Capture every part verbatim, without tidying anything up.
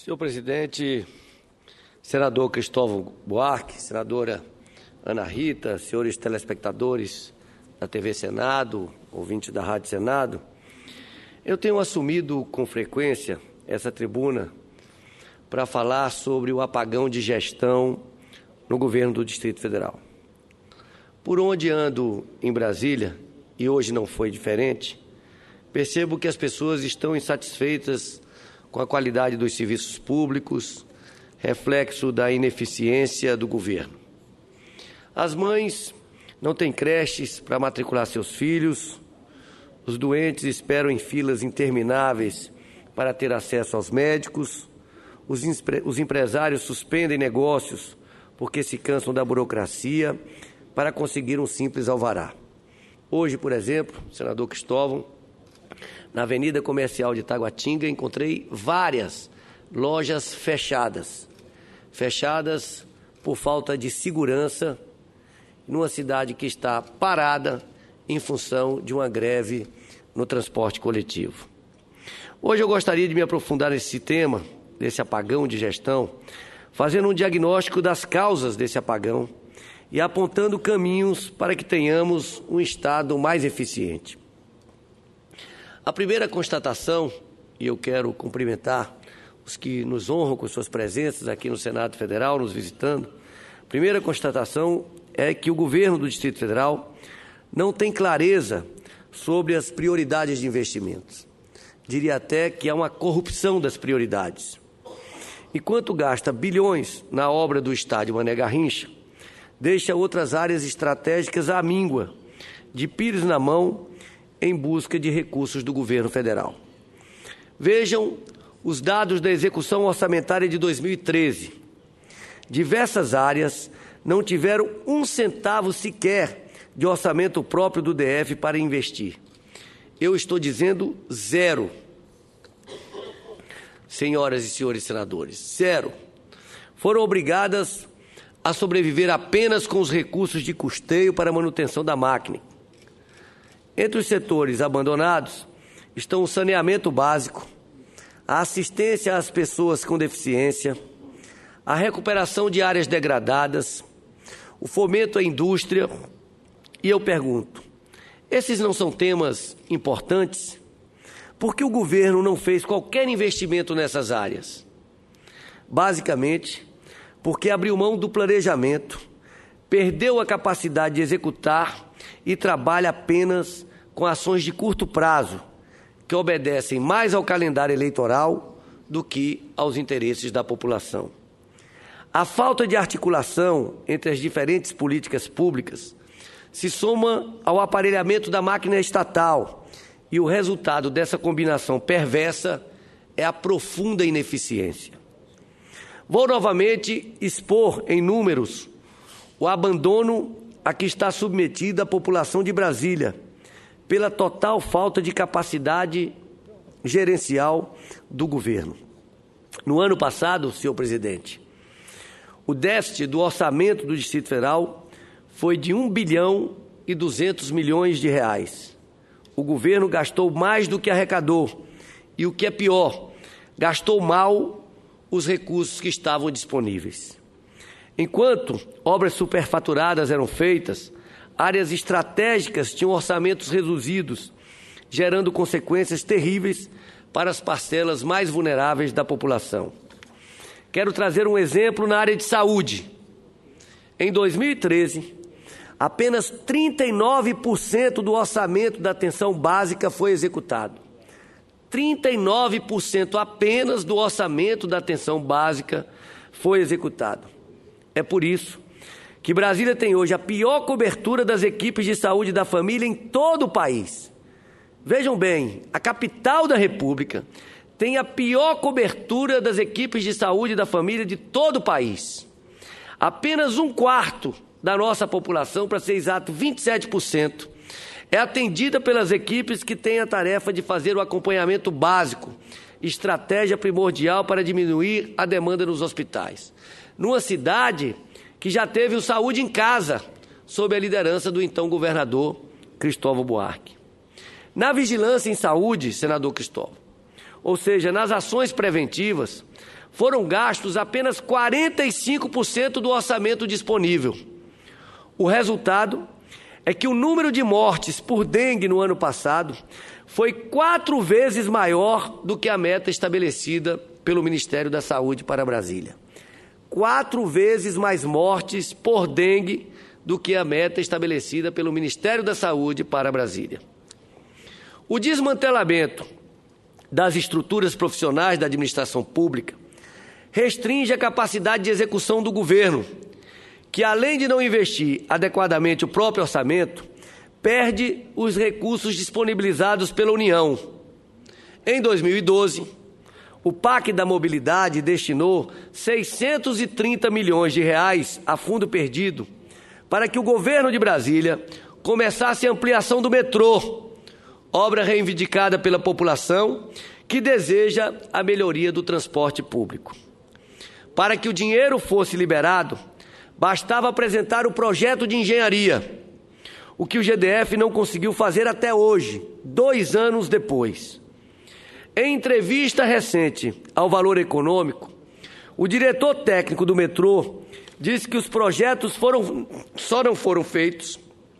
Senhor presidente, senador Cristóvão Buarque, senadora Ana Rita, senhores telespectadores da T V Senado, ouvintes da Rádio Senado, eu tenho assumido com frequência essa tribuna para falar sobre o apagão de gestão no governo do Distrito Federal. Por onde ando em Brasília, e hoje não foi diferente, percebo que as pessoas estão insatisfeitas com a qualidade dos serviços públicos, reflexo da ineficiência do governo. As mães não têm creches para matricular seus filhos, os doentes esperam em filas intermináveis para ter acesso aos médicos, os, os empresários suspendem negócios porque se cansam da burocracia para conseguir um simples alvará. Hoje, por exemplo, senador Cristóvão, na Avenida Comercial de Taguatinga, encontrei várias lojas fechadas. Fechadas por falta de segurança, numa cidade que está parada em função de uma greve no transporte coletivo. Hoje eu gostaria de me aprofundar nesse tema, desse apagão de gestão, fazendo um diagnóstico das causas desse apagão e apontando caminhos para que tenhamos um Estado mais eficiente. A primeira constatação, e eu quero cumprimentar os que nos honram com suas presenças aqui no Senado Federal, nos visitando, a primeira constatação é que o governo do Distrito Federal não tem clareza sobre as prioridades de investimentos. Diria até que há uma corrupção das prioridades. Enquanto gasta bilhões na obra do estádio Mané Garrincha, deixa outras áreas estratégicas à míngua, de pires na mão, em busca de recursos do governo federal. Vejam os dados da execução orçamentária de dois mil e treze. Diversas áreas não tiveram um centavo sequer de orçamento próprio do D F para investir. Eu estou dizendo zero. Senhoras e senhores senadores, zero. Foram obrigadas a sobreviver apenas com os recursos de custeio para a manutenção da máquina. Entre os setores abandonados estão o saneamento básico, a assistência às pessoas com deficiência, a recuperação de áreas degradadas, o fomento à indústria. E eu pergunto, esses não são temas importantes? Por que o governo não fez qualquer investimento nessas áreas? Basicamente, porque abriu mão do planejamento, perdeu a capacidade de executar e trabalha apenas com ações de curto prazo, que obedecem mais ao calendário eleitoral do que aos interesses da população. A falta de articulação entre as diferentes políticas públicas se soma ao aparelhamento da máquina estatal, e o resultado dessa combinação perversa é a profunda ineficiência. Vou novamente expor em números o abandono a que está submetida a população de Brasília, pela total falta de capacidade gerencial do governo. No ano passado, senhor presidente, o déficit do orçamento do Distrito Federal foi de um bilhão e duzentos milhões de reais. O governo gastou mais do que arrecadou e, o que é pior, gastou mal os recursos que estavam disponíveis. Enquanto obras superfaturadas eram feitas, áreas estratégicas tinham orçamentos reduzidos, gerando consequências terríveis para as parcelas mais vulneráveis da população. Quero trazer um exemplo na área de saúde. Em dois mil e treze, apenas trinta e nove por cento do orçamento da atenção básica foi executado. trinta e nove por cento apenas do orçamento da atenção básica foi executado. É por isso que Brasília tem hoje a pior cobertura das equipes de saúde da família em todo o país. Vejam bem, a capital da República tem a pior cobertura das equipes de saúde da família de todo o país. Apenas um quarto da nossa população, para ser exato, vinte e sete por cento, é atendida pelas equipes que têm a tarefa de fazer o acompanhamento básico, estratégia primordial para diminuir a demanda nos hospitais. Numa cidade que já teve o Saúde em Casa, sob a liderança do então governador Cristóvão Buarque. Na vigilância em saúde, senador Cristóvão, ou seja, nas ações preventivas, foram gastos apenas quarenta e cinco por cento do orçamento disponível. O resultado é que o número de mortes por dengue no ano passado foi quatro vezes maior do que a meta estabelecida pelo Ministério da Saúde para Brasília. Quatro vezes mais mortes por dengue do que a meta estabelecida pelo Ministério da Saúde para Brasília. O desmantelamento das estruturas profissionais da administração pública restringe a capacidade de execução do governo, que, além de não investir adequadamente o próprio orçamento, perde os recursos disponibilizados pela União. Em dois mil e doze, o P A C da Mobilidade destinou seiscentos e trinta milhões de reais a fundo perdido para que o governo de Brasília começasse a ampliação do metrô, obra reivindicada pela população que deseja a melhoria do transporte público. Para que o dinheiro fosse liberado, bastava apresentar o projeto de engenharia, o que o G D F não conseguiu fazer até hoje, dois anos depois. Em entrevista recente ao Valor Econômico, o diretor técnico do metrô disse que os projetos foram, só não foram feitos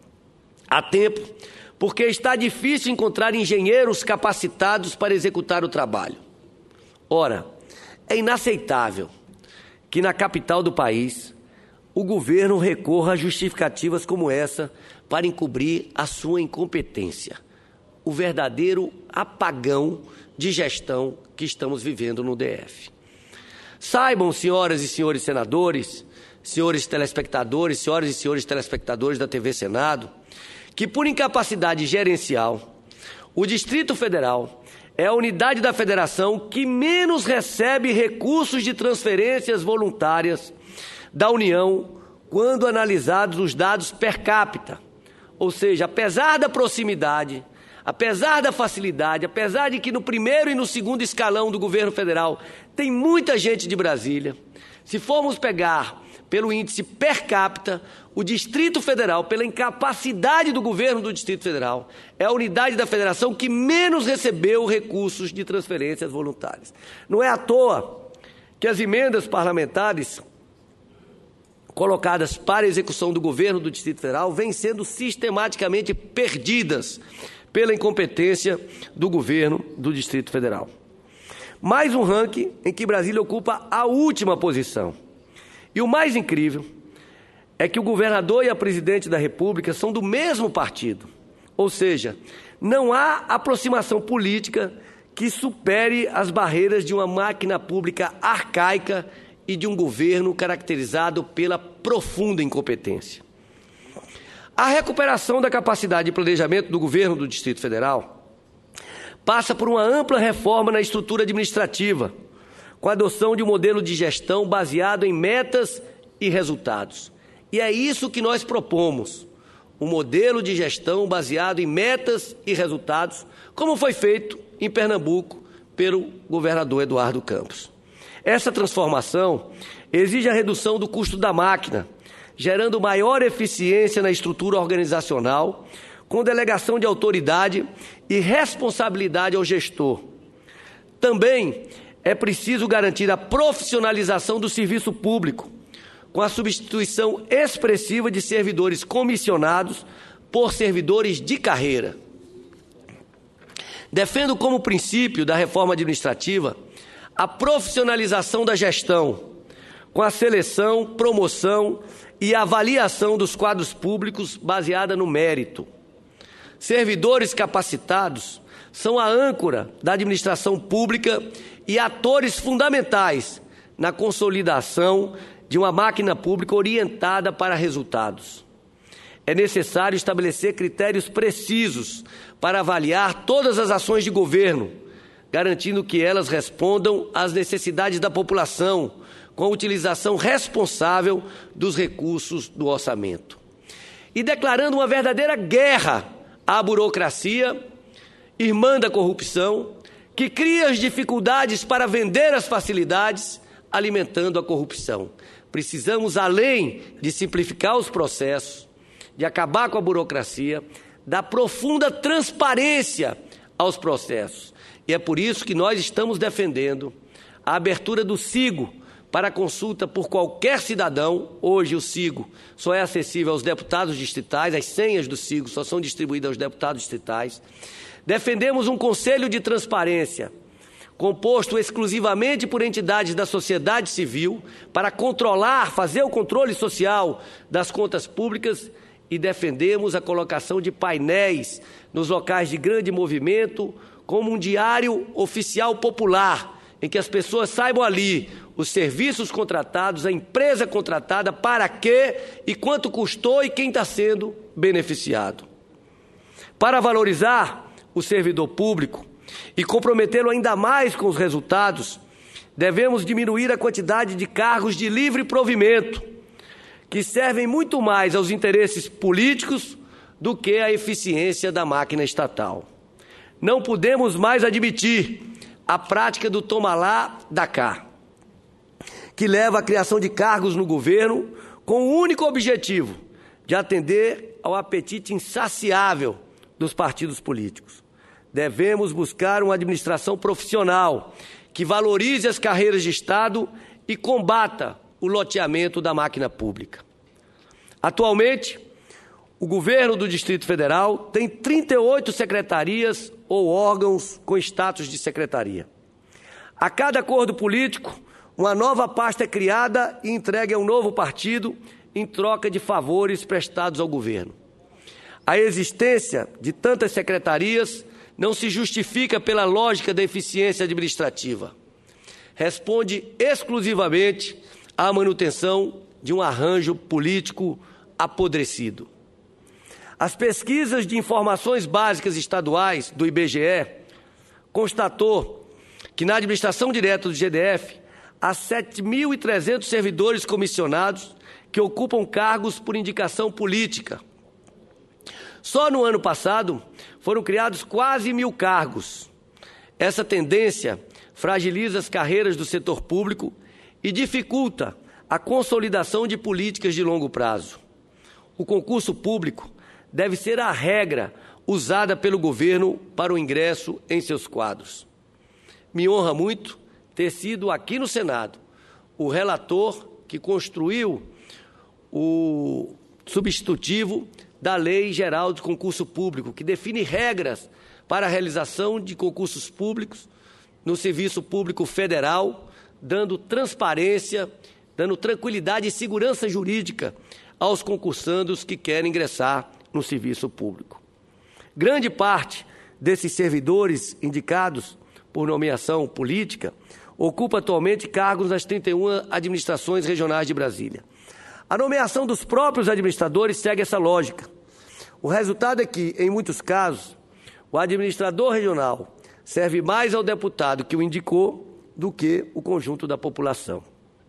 a tempo porque está difícil encontrar engenheiros capacitados para executar o trabalho. Ora, é inaceitável que na capital do país o governo recorra a justificativas como essa para encobrir a sua incompetência, o verdadeiro apagão de gestão que estamos vivendo no D F. Saibam, senhoras e senhores senadores, senhores telespectadores, senhoras e senhores telespectadores da T V Senado, que por incapacidade gerencial, o Distrito Federal é a unidade da federação que menos recebe recursos de transferências voluntárias da União quando analisados os dados per capita. Ou seja, apesar da proximidade, apesar da facilidade, apesar de que no primeiro e no segundo escalão do governo federal tem muita gente de Brasília, se formos pegar pelo índice per capita, o Distrito Federal, pela incapacidade do governo do Distrito Federal, é a unidade da federação que menos recebeu recursos de transferências voluntárias. Não é à toa que as emendas parlamentares colocadas para a execução do governo do Distrito Federal vêm sendo sistematicamente perdidas pela incompetência do governo do Distrito Federal. Mais um ranking em que Brasília ocupa a última posição. E o mais incrível é que o governador e a presidente da República são do mesmo partido. Ou seja, não há aproximação política que supere as barreiras de uma máquina pública arcaica e de um governo caracterizado pela profunda incompetência. A recuperação da capacidade de planejamento do governo do Distrito Federal passa por uma ampla reforma na estrutura administrativa, com a adoção de um modelo de gestão baseado em metas e resultados. E é isso que nós propomos, um modelo de gestão baseado em metas e resultados, como foi feito em Pernambuco pelo governador Eduardo Campos. Essa transformação exige a redução do custo da máquina, gerando maior eficiência na estrutura organizacional, com delegação de autoridade e responsabilidade ao gestor. Também é preciso garantir a profissionalização do serviço público, com a substituição expressiva de servidores comissionados por servidores de carreira. Defendo como princípio da reforma administrativa a profissionalização da gestão, com a seleção, promoção e avaliação dos quadros públicos baseada no mérito. Servidores capacitados são a âncora da administração pública e atores fundamentais na consolidação de uma máquina pública orientada para resultados. É necessário estabelecer critérios precisos para avaliar todas as ações de governo, garantindo que elas respondam às necessidades da população, com a utilização responsável dos recursos do orçamento. E declarando uma verdadeira guerra à burocracia, irmã da corrupção, que cria as dificuldades para vender as facilidades, alimentando a corrupção. Precisamos, além de simplificar os processos, de acabar com a burocracia, dar profunda transparência aos processos. E é por isso que nós estamos defendendo a abertura do SIGO para consulta por qualquer cidadão. Hoje o SIGO só é acessível aos deputados distritais, as senhas do SIGO só são distribuídas aos deputados distritais. Defendemos um conselho de transparência, composto exclusivamente por entidades da sociedade civil, para controlar, fazer o controle social das contas públicas, e defendemos a colocação de painéis nos locais de grande movimento, como um diário oficial popular, em que as pessoas saibam ali os serviços contratados, a empresa contratada, para quê e quanto custou e quem está sendo beneficiado. Para valorizar o servidor público e comprometê-lo ainda mais com os resultados, devemos diminuir a quantidade de cargos de livre provimento, que servem muito mais aos interesses políticos do que à eficiência da máquina estatal. Não podemos mais admitir a prática do toma lá, dá cá, que leva à criação de cargos no governo com o único objetivo de atender ao apetite insaciável dos partidos políticos. Devemos buscar uma administração profissional que valorize as carreiras de Estado e combata o loteamento da máquina pública. Atualmente, o governo do Distrito Federal tem trinta e oito secretarias ou órgãos com status de secretaria. A cada acordo político, uma nova pasta é criada e entregue a um novo partido em troca de favores prestados ao governo. A existência de tantas secretarias não se justifica pela lógica da eficiência administrativa. Responde exclusivamente à manutenção de um arranjo político apodrecido. As pesquisas de informações básicas estaduais do I B G E constatou que na administração direta do G D F há sete mil e trezentos servidores comissionados que ocupam cargos por indicação política. Só no ano passado foram criados quase mil cargos. Essa tendência fragiliza as carreiras do setor público e dificulta a consolidação de políticas de longo prazo. O concurso público deve ser a regra usada pelo governo para o ingresso em seus quadros. Me honra muito ter sido aqui no Senado o relator que construiu o substitutivo da Lei Geral de Concurso Público, que define regras para a realização de concursos públicos no Serviço Público Federal, dando transparência, dando tranquilidade e segurança jurídica aos concursandos que querem ingressar no serviço público. Grande parte desses servidores indicados por nomeação política ocupa atualmente cargos nas trinta e uma administrações regionais de Brasília. A nomeação dos próprios administradores segue essa lógica. O resultado é que, em muitos casos, o administrador regional serve mais ao deputado que o indicou do que o conjunto da população.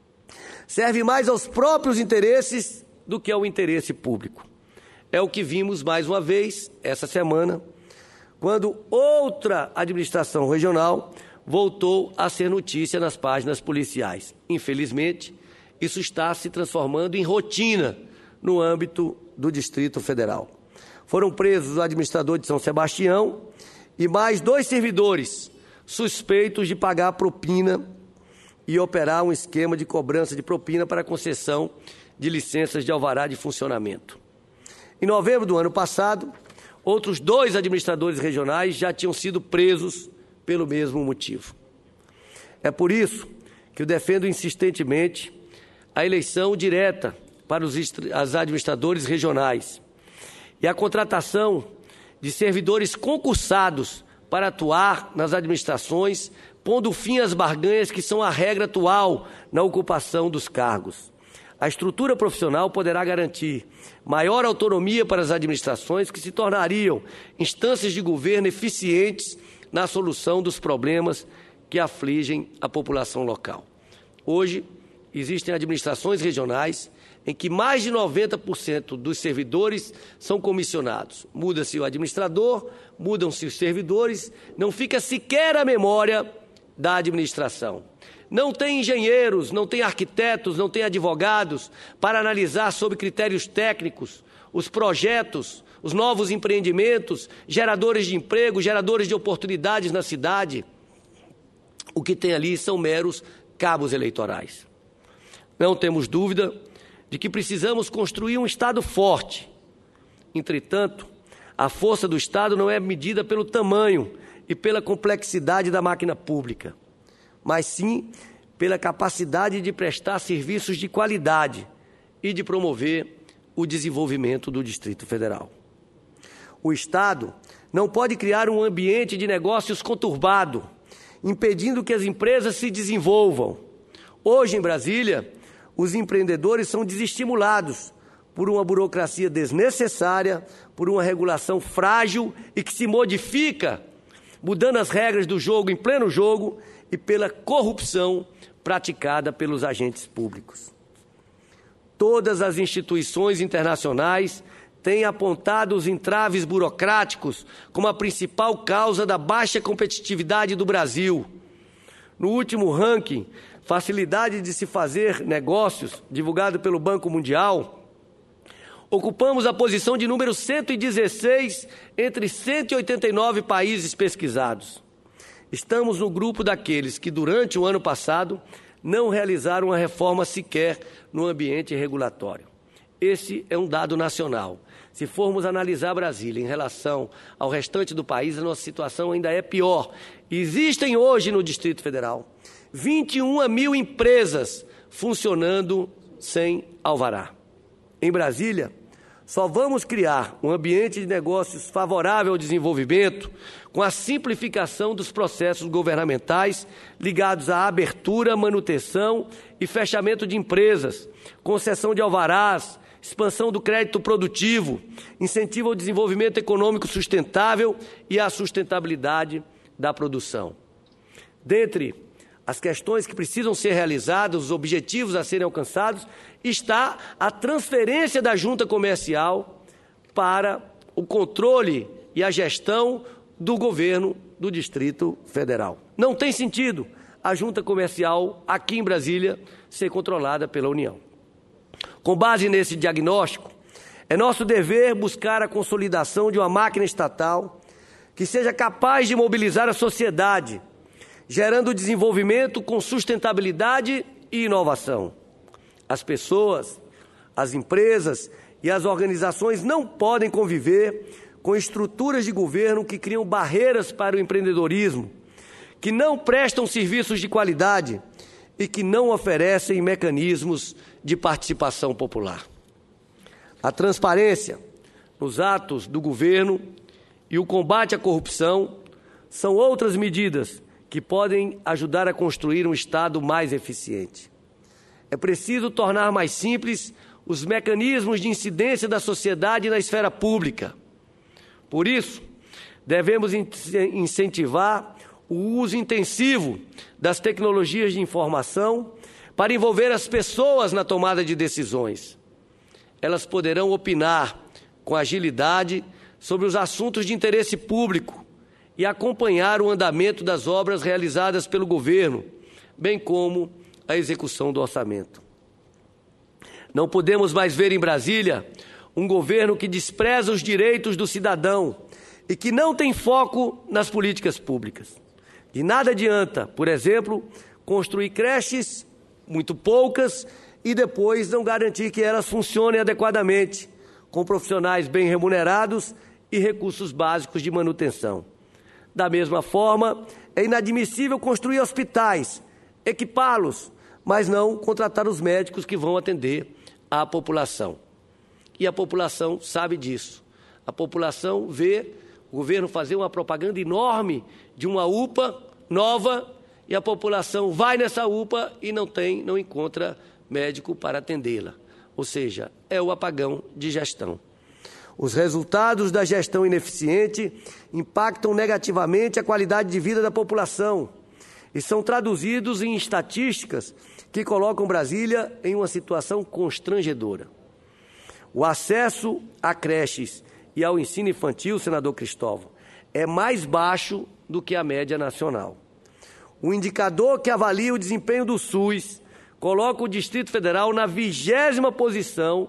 Serve mais aos próprios interesses do que ao interesse público. É o que vimos mais uma vez essa semana, quando outra administração regional voltou a ser notícia nas páginas policiais. Infelizmente, isso está se transformando em rotina no âmbito do Distrito Federal. Foram presos o administrador de São Sebastião e mais dois servidores suspeitos de pagar propina e operar um esquema de cobrança de propina para concessão de licenças de alvará de funcionamento. Em novembro do ano passado, outros dois administradores regionais já tinham sido presos pelo mesmo motivo. É por isso que eu defendo insistentemente a eleição direta para os administradores regionais e a contratação de servidores concursados para atuar nas administrações, pondo fim às barganhas que são a regra atual na ocupação dos cargos. A estrutura profissional poderá garantir maior autonomia para as administrações, que se tornariam instâncias de governo eficientes na solução dos problemas que afligem a população local. Hoje, existem administrações regionais em que mais de noventa por cento dos servidores são comissionados. Muda-se o administrador, mudam-se os servidores, não fica sequer a memória da administração. Não tem engenheiros, não tem arquitetos, não tem advogados para analisar sob critérios técnicos os projetos, os novos empreendimentos, geradores de emprego, geradores de oportunidades na cidade. O que tem ali são meros cabos eleitorais. Não temos dúvida de que precisamos construir um Estado forte. Entretanto, a força do Estado não é medida pelo tamanho e pela complexidade da máquina pública, mas sim pela capacidade de prestar serviços de qualidade e de promover o desenvolvimento do Distrito Federal. O Estado não pode criar um ambiente de negócios conturbado, impedindo que as empresas se desenvolvam. Hoje, em Brasília, os empreendedores são desestimulados por uma burocracia desnecessária, por uma regulação frágil e que se modifica, mudando as regras do jogo em pleno jogo, e pela corrupção praticada pelos agentes públicos. Todas as instituições internacionais têm apontado os entraves burocráticos como a principal causa da baixa competitividade do Brasil. No último ranking, Facilidade de se fazer negócios, divulgado pelo Banco Mundial, ocupamos a posição de número cento e dezesseis entre cento e oitenta e nove países pesquisados. Estamos no grupo daqueles que, durante o ano passado, não realizaram uma reforma sequer no ambiente regulatório. Esse é um dado nacional. Se formos analisar Brasília em relação ao restante do país, a nossa situação ainda é pior. Existem hoje no Distrito Federal vinte e uma mil empresas funcionando sem alvará. Em Brasília, só vamos criar um ambiente de negócios favorável ao desenvolvimento com a simplificação dos processos governamentais ligados à abertura, manutenção e fechamento de empresas, concessão de alvarás, expansão do crédito produtivo, incentivo ao desenvolvimento econômico sustentável e à sustentabilidade da produção. Dentre as questões que precisam ser realizadas, os objetivos a serem alcançados, está a transferência da junta comercial para o controle e a gestão do governo do Distrito Federal. Não tem sentido a junta comercial aqui em Brasília ser controlada pela União. Com base nesse diagnóstico, é nosso dever buscar a consolidação de uma máquina estatal que seja capaz de mobilizar a sociedade, gerando desenvolvimento com sustentabilidade e inovação. As pessoas, as empresas e as organizações não podem conviver com estruturas de governo que criam barreiras para o empreendedorismo, que não prestam serviços de qualidade e que não oferecem mecanismos de participação popular. A transparência nos atos do governo e o combate à corrupção são outras medidas que podem ajudar a construir um Estado mais eficiente. É preciso tornar mais simples os mecanismos de incidência da sociedade na esfera pública. Por isso, devemos incentivar o uso intensivo das tecnologias de informação para envolver as pessoas na tomada de decisões. Elas poderão opinar com agilidade sobre os assuntos de interesse público e acompanhar o andamento das obras realizadas pelo governo, bem como a execução do orçamento. Não podemos mais ver em Brasília um governo que despreza os direitos do cidadão e que não tem foco nas políticas públicas. De nada adianta, por exemplo, construir creches, muito poucas, e depois não garantir que elas funcionem adequadamente, com profissionais bem remunerados e recursos básicos de manutenção. Da mesma forma, é inadmissível construir hospitais, equipá-los, mas não contratar os médicos que vão atender a população. E a população sabe disso. A população vê o governo fazer uma propaganda enorme de uma U P A nova e a população vai nessa U P A e não tem, não encontra médico para atendê-la. Ou seja, é o apagão de gestão. Os resultados da gestão ineficiente impactam negativamente a qualidade de vida da população e são traduzidos em estatísticas que colocam Brasília em uma situação constrangedora. O acesso a creches e ao ensino infantil, senador Cristóvão, é mais baixo do que a média nacional. O indicador que avalia o desempenho do SUS coloca o Distrito Federal na vigésima posição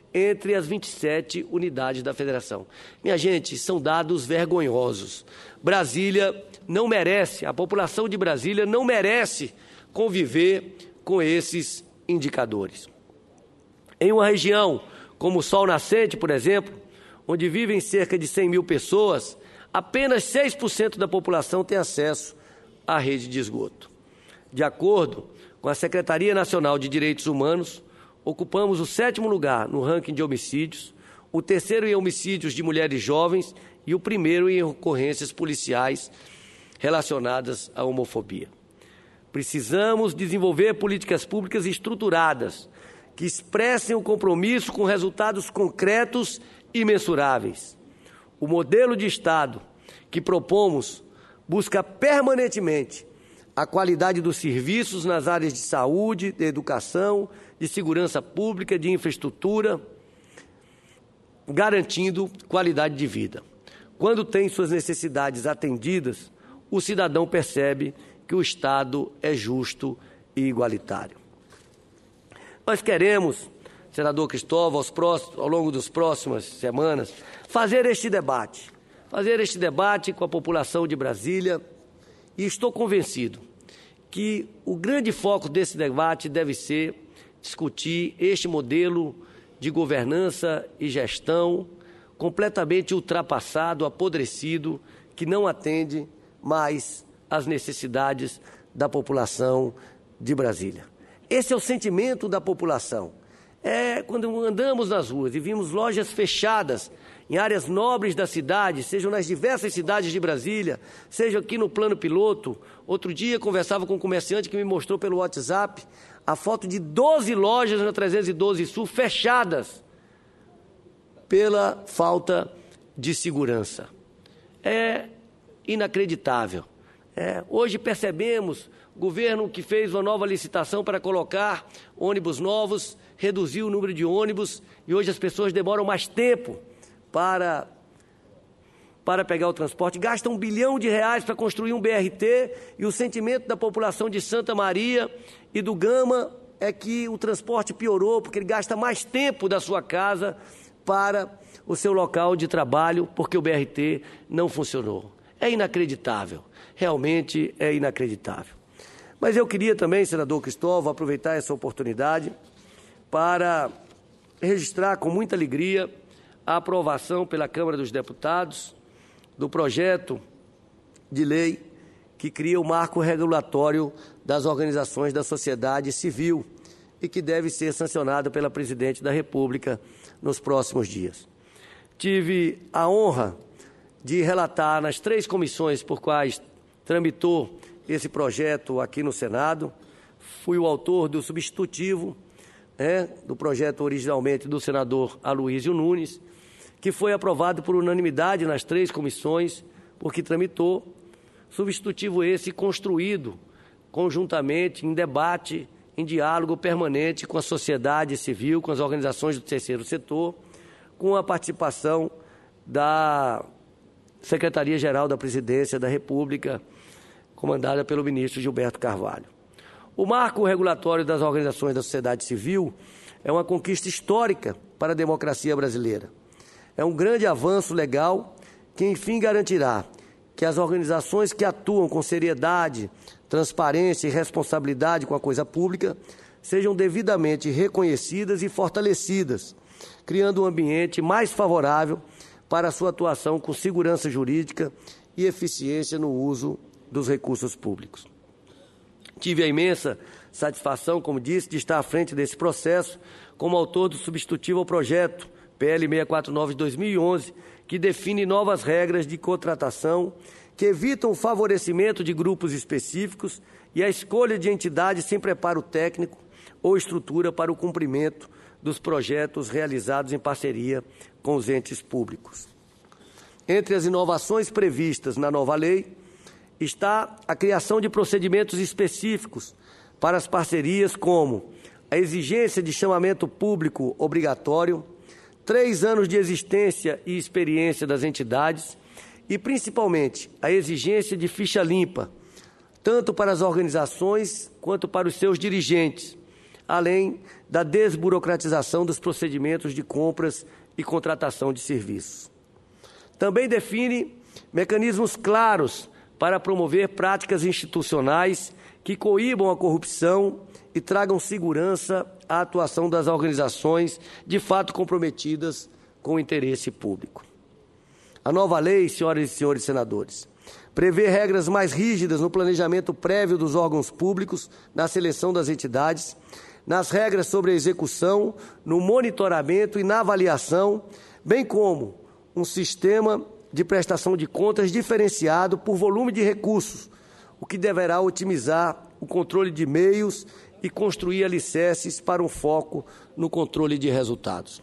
entre as vinte e sete unidades da federação. Minha gente, são dados vergonhosos. Brasília não merece, a população de Brasília não merece conviver com esses indicadores. Em uma região como o Sol Nascente, por exemplo, onde vivem cerca de cem mil pessoas, apenas seis por cento da população tem acesso à rede de esgoto. De acordo com a Secretaria Nacional de Direitos Humanos, ocupamos o sétimo lugar no ranking de homicídios, o terceiro em homicídios de mulheres jovens e o primeiro em ocorrências policiais relacionadas à homofobia. Precisamos desenvolver políticas públicas estruturadas que expressem o compromisso com resultados concretos e mensuráveis. O modelo de Estado que propomos busca permanentemente a qualidade dos serviços nas áreas de saúde, de educação, de segurança pública, de infraestrutura, garantindo qualidade de vida. Quando tem suas necessidades atendidas, o cidadão percebe que o Estado é justo e igualitário. Nós queremos, senador Cristóvão, aos próximos, ao longo das próximas semanas, fazer este debate, fazer este debate com a população de Brasília, e estou convencido que o grande foco desse debate deve ser discutir este modelo de governança e gestão completamente ultrapassado, apodrecido, que não atende mais às necessidades da população de Brasília. Esse é o sentimento da população. É quando andamos nas ruas e vimos lojas fechadas em áreas nobres da cidade, sejam nas diversas cidades de Brasília, seja aqui no plano piloto. Outro dia conversava com um comerciante que me mostrou pelo WhatsApp a foto de doze lojas na trezentos e doze Sul fechadas pela falta de segurança. É inacreditável. É, hoje percebemos o governo que fez uma nova licitação para colocar ônibus novos, reduziu o número de ônibus e hoje as pessoas demoram mais tempo para, para pegar o transporte. Gastam um bilhão de reais para construir um B R T e o sentimento da população de Santa Maria e do Gama é que o transporte piorou porque ele gasta mais tempo da sua casa para o seu local de trabalho porque o B R T não funcionou. É inacreditável, realmente é inacreditável. Mas eu queria também, senador Cristóvão, aproveitar essa oportunidade para registrar com muita alegria a aprovação pela Câmara dos Deputados do projeto de lei que cria o marco regulatório das organizações da sociedade civil e que deve ser sancionado pela Presidente da República nos próximos dias. Tive a honra de relatar nas três comissões por quais tramitou esse projeto aqui no Senado. Fui o autor do substitutivo, né, do projeto originalmente do senador Aloysio Nunes, que foi aprovado por unanimidade nas três comissões, porque tramitou. Substitutivo esse construído conjuntamente, em debate, em diálogo permanente com a sociedade civil, com as organizações do terceiro setor, com a participação da Secretaria-Geral da Presidência da República, comandada pelo ministro Gilberto Carvalho. O marco regulatório das organizações da sociedade civil é uma conquista histórica para a democracia brasileira. É um grande avanço legal que, enfim, garantirá que as organizações que atuam com seriedade, transparência e responsabilidade com a coisa pública sejam devidamente reconhecidas e fortalecidas, criando um ambiente mais favorável para a sua atuação com segurança jurídica e eficiência no uso dos recursos públicos. Tive a imensa satisfação, como disse, de estar à frente desse processo como autor do substitutivo ao projeto P L seiscentos e quarenta e nove de dois mil e onze, que define novas regras de contratação que evitam o favorecimento de grupos específicos e a escolha de entidades sem preparo técnico ou estrutura para o cumprimento dos projetos realizados em parceria com os entes públicos. Entre as inovações previstas na nova lei está a criação de procedimentos específicos para as parcerias, como a exigência de chamamento público obrigatório, três anos de existência e experiência das entidades e, principalmente, a exigência de ficha limpa, tanto para as organizações quanto para os seus dirigentes, além da desburocratização dos procedimentos de compras e contratação de serviços. Também define mecanismos claros para promover práticas institucionais que coíbam a corrupção e tragam segurança à atuação das organizações de fato comprometidas com o interesse público. A nova lei, senhoras e senhores senadores, prevê regras mais rígidas no planejamento prévio dos órgãos públicos, na seleção das entidades, nas regras sobre a execução, no monitoramento e na avaliação, bem como um sistema de prestação de contas diferenciado por volume de recursos, o que deverá otimizar o controle de meios e construir alicerces para um foco no controle de resultados.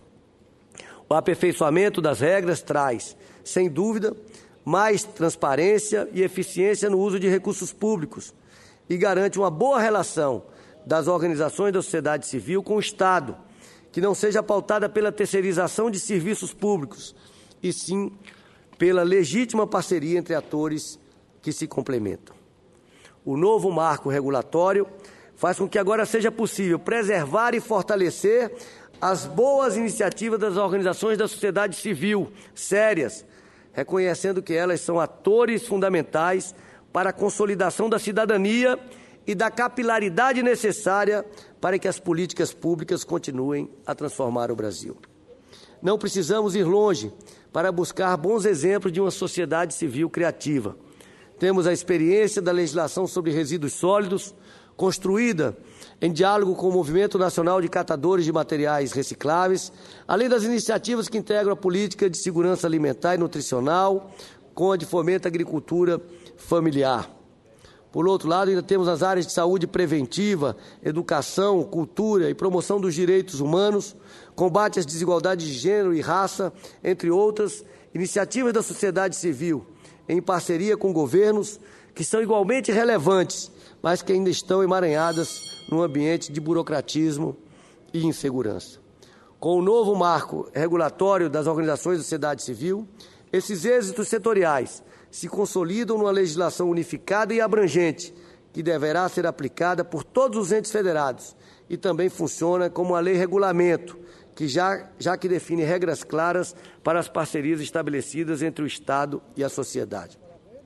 O aperfeiçoamento das regras traz, sem dúvida, mais transparência e eficiência no uso de recursos públicos e garante uma boa relação das organizações da sociedade civil com o Estado, que não seja pautada pela terceirização de serviços públicos, e sim pela legítima parceria entre atores que se complementam. O novo marco regulatório faz com que agora seja possível preservar e fortalecer as boas iniciativas das organizações da sociedade civil, sérias, reconhecendo que elas são atores fundamentais para a consolidação da cidadania e da capilaridade necessária para que as políticas públicas continuem a transformar o Brasil. Não precisamos ir longe para buscar bons exemplos de uma sociedade civil criativa. Temos a experiência da legislação sobre resíduos sólidos, construída em diálogo com o Movimento Nacional de Catadores de Materiais Recicláveis, além das iniciativas que integram a política de segurança alimentar e nutricional com a de fomento à agricultura familiar. Por outro lado, ainda temos as áreas de saúde preventiva, educação, cultura e promoção dos direitos humanos, combate às desigualdades de gênero e raça, entre outras iniciativas da sociedade civil, em parceria com governos que são igualmente relevantes, mas que ainda estão emaranhadas num ambiente de burocratismo e insegurança. Com o novo marco regulatório das organizações da sociedade civil, esses êxitos setoriais se consolidam numa legislação unificada e abrangente, que deverá ser aplicada por todos os entes federados e também funciona como uma lei-regulamento, que já, já que define regras claras para as parcerias estabelecidas entre o Estado e a sociedade.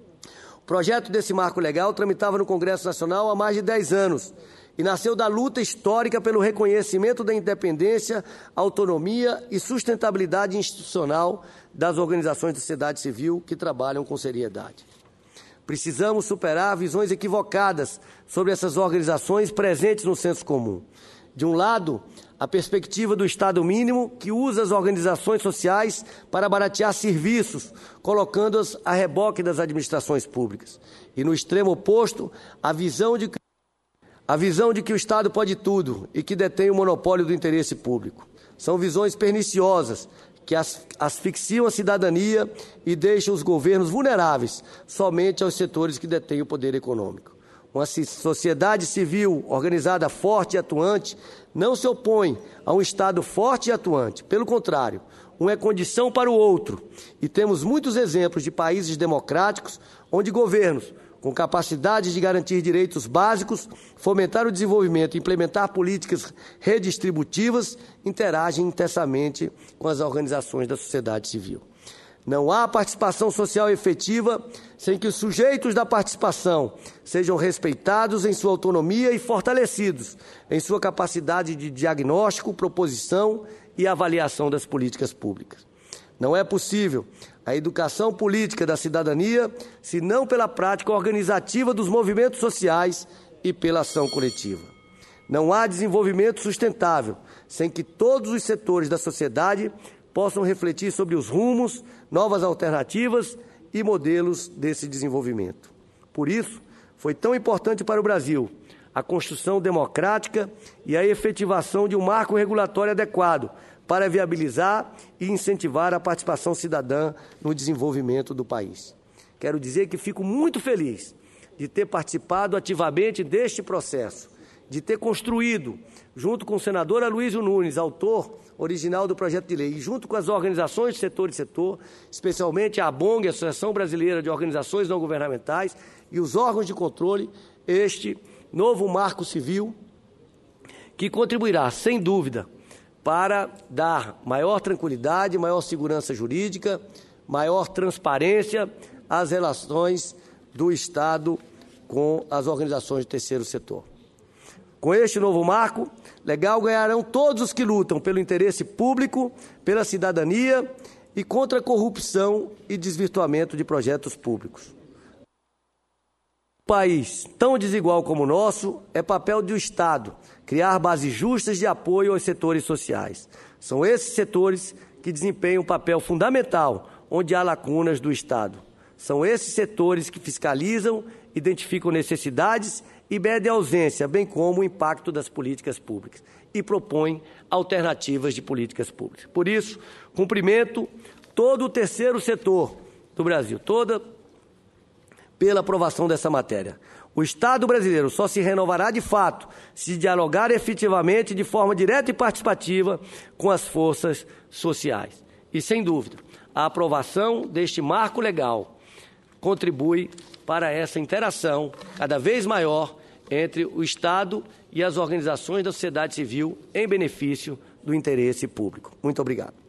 O projeto desse marco legal tramitava no Congresso Nacional há mais de dez anos e nasceu da luta histórica pelo reconhecimento da independência, autonomia e sustentabilidade institucional das organizações da sociedade civil que trabalham com seriedade. Precisamos superar visões equivocadas sobre essas organizações presentes no senso comum. De um lado, a perspectiva do Estado mínimo, que usa as organizações sociais para baratear serviços, colocando-as a reboque das administrações públicas. E, no extremo oposto, a visão de que, a visão de que o Estado pode tudo e que detém o monopólio do interesse público. São visões perniciosas, que as, asfixiam a cidadania e deixam os governos vulneráveis somente aos setores que detêm o poder econômico. Uma sociedade civil organizada, forte e atuante não se opõe a um Estado forte e atuante. Pelo contrário, um é condição para o outro. E temos muitos exemplos de países democráticos onde governos, com capacidade de garantir direitos básicos, fomentar o desenvolvimento e implementar políticas redistributivas, interagem intensamente com as organizações da sociedade civil. Não há participação social efetiva sem que os sujeitos da participação sejam respeitados em sua autonomia e fortalecidos em sua capacidade de diagnóstico, proposição e avaliação das políticas públicas. Não é possível a educação política da cidadania senão pela prática organizativa dos movimentos sociais e pela ação coletiva. Não há desenvolvimento sustentável sem que todos os setores da sociedade possam refletir sobre os rumos, novas alternativas e modelos desse desenvolvimento. Por isso, foi tão importante para o Brasil a construção democrática e a efetivação de um marco regulatório adequado para viabilizar e incentivar a participação cidadã no desenvolvimento do país. Quero dizer que fico muito feliz de ter participado ativamente deste processo, de ter construído, junto com o senador Aloysio Nunes, autor original do projeto de lei, e junto com as organizações de setor e setor, especialmente a ABONG, a Associação Brasileira de Organizações Não Governamentais, e os órgãos de controle, este novo marco civil, que contribuirá, sem dúvida, para dar maior tranquilidade, maior segurança jurídica, maior transparência às relações do Estado com as organizações do terceiro setor. Com este novo marco legal, ganharão todos os que lutam pelo interesse público, pela cidadania e contra a corrupção e desvirtuamento de projetos públicos. Um país tão desigual como o nosso, é papel do Estado criar bases justas de apoio aos setores sociais. São esses setores que desempenham um papel fundamental onde há lacunas do Estado. São esses setores que fiscalizam, identificam necessidades e medem a ausência, bem como o impacto das políticas públicas, e propõem alternativas de políticas públicas. Por isso, cumprimento todo o terceiro setor do Brasil, toda pela aprovação dessa matéria. O Estado brasileiro só se renovará de fato se dialogar efetivamente, de forma direta e participativa, com as forças sociais. E, sem dúvida, a aprovação deste marco legal contribui para essa interação cada vez maior entre o Estado e as organizações da sociedade civil em benefício do interesse público. Muito obrigado.